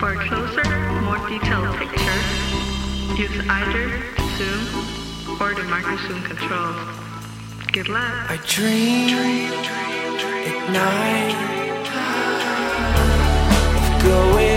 For a closer, more detailed picture, use either the zoom or the micro zoom controls. Good luck. I dream at night of going